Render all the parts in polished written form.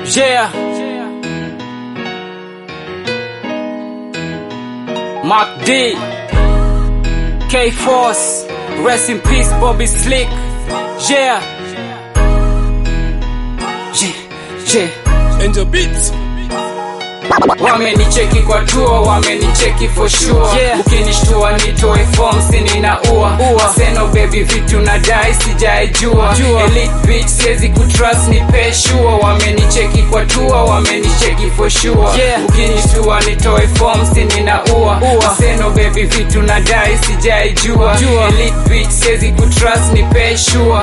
Yeah. Mark D, K-Force, rest in peace Bobby Slick. Yeah. Angel Beats. Wamenicheki kwa tour, wamenicheki for sure. Yeah. Ukinishtua nitoe form sini na ua. Seno baby vitu nadai sijaijua. Elite bitch siezi kutrust ni pay sure. Wamenicheki kwa tour, wamenicheki for sure. Yeah. Ukinishtua nitoe form sini na ua. Seno baby vitu nadai sijaijua. Elite bitch siezi kutrust ni pay sure.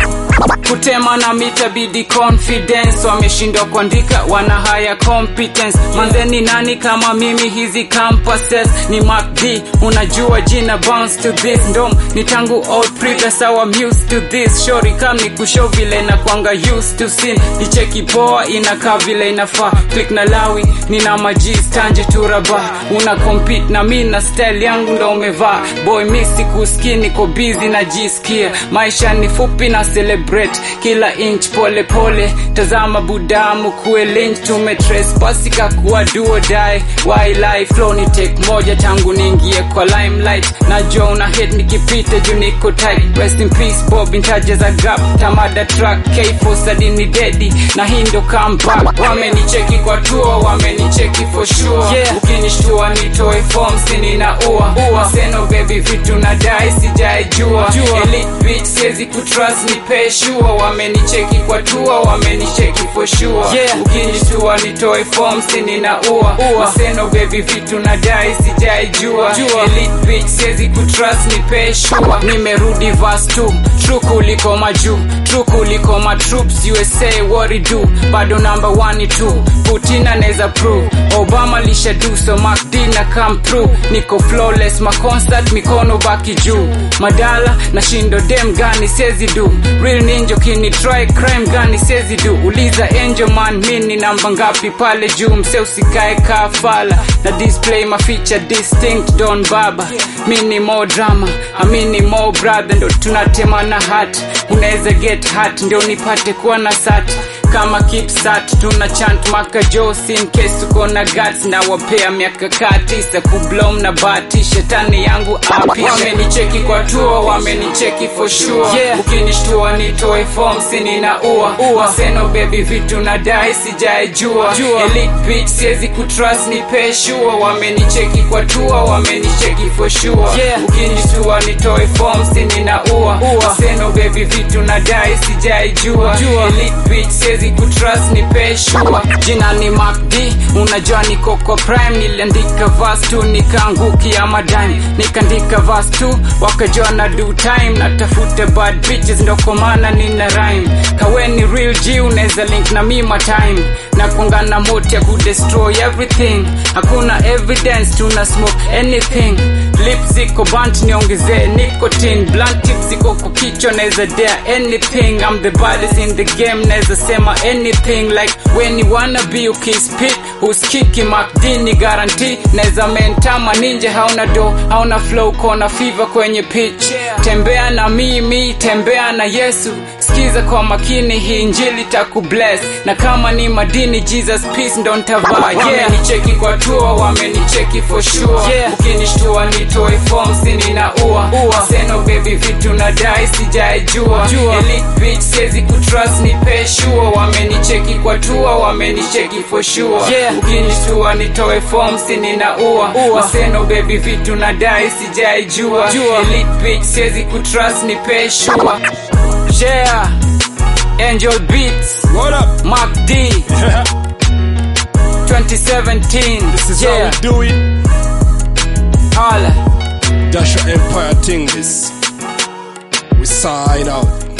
Kutema na mitabidi confidence. Wameshindwa kuandika wana higher competence. Manzeni nani kama mimi hizi campuses. Ni Mark D, unajua jina bounce to this. Ndom ni tangu old previous so I'm used to this. Shori kam ni kushow vile na kwanga used to sin. Ni cheki poa inakaa vile inafaa. Click na lawi nina majis tanje turaba. Una compete na mi na style yangu ndo umevaa. Boy misi kusikia niko busy na jisikia. Maisha ni fupi na celebrate kila inch pole pole. Tazama budamu kue lynch tumetrespassika kuwa duo die. Why lie flow ni take moja tangu niingie kwa limelight. Najua una hate nikipita juu niko tight. Rest in peace Bob intaje za gap. Tamada track K-Force hadi ni daddy. Na hii ndo comeback. Wamenicheki kwa tour, wamenicheki for sure. Yeah. Ukinishtua nitoe form sini na ua. Seno baby vitu nadai sijaijua. Elite bitch siezi kutrust ni pay sure. Wamenicheki kwa tour, wamenicheki for sure. Yeah. Ukinishtua nitoe form sini na ua. Seno baby vitu nadai sijaijua. Elite bitch siezi kutrust ni pay sure. Nimerudi verse 2, true kuliko maju, true kuliko ma troops. USA what it do, bado number 1 ni 2. Putin anaweza prove, Obama lisha do. So Mark D na come through. Niko flawless ma concert mikono baki juu. Madala na shindo dem gani siezi do. Real ninja kini try crime gani siezi do. Uliza angel man mini namba ngapi pale juu. Mse usikae kafala na display ma feature distinct don baba. Mini more drama, amini more brother. Ndo tunatema na hat, unaweza get hat ndio nipate kuwa na sat. Kama keep sat tuna chant maka Josie in case uko na guts. Na wapea miaka kati sa kublom na bati. Shetani yangu api. Wamenicheki kwa tour, wamenicheki for sure. Yeah. Ukinishtua nitoe form sini na ua. Seno baby vitu nadai sijaijua. Elite bitch siezi kutrust ni pay sure. Wamenicheki kwa tour, wamenicheki for sure. Yeah. Ukinishtua nitoe form sini na ua. Seno baby vitu nadai sijaijua. Elite bitch siezi kutrust ni pay sure. Jina ni Mark D, unajua niko kwa prime. Niliandika verse 2 nikaangukia madime. Nikaandika verse 2 wakajua na do time. Natafuta bad bitches ndo kwa maana nina rhyme. Kaweni real G unaweza link na mima time. Na kuangana moto ya kudestroy everything. Hakuna evidence tuna smoke anything. Lips ziko blunt niongezee nicotine. Blunt tips ziko kwa kichwa naweza dare anything. I'm the baddest in the game naweza sema anything. Like when you wanna be ukispit uskiki Mark D ni guarantee. Naweza mentama ninja hauna do, hauna flow kona fever kwenye pitch. Tembea na mimi, tembea na Yesu. Sikiza kwa makini hii injili takubless. Na kama ni madini Jesus peace ndo ntavaa. Yeah. Wamenicheki kwa tour, wamenicheki for sure. Yeah. Ukinishtua nitoe form sini na ua. Seno baby vitu nadai sijaijua. Elite bitch siezi kutrust ni pay sure. Wamenicheki kwa tour, wamenicheki for sure. Yeah. Ukinishtua nitoe form sini na ua. Seno baby vitu nadai sijaijua. Elite bitch siezi kutrust ni pay sure. Yeah. Angel Beats. What up? Mark D. 2017. This is how we do it. Holla. Dash your empire thing this. We sign out.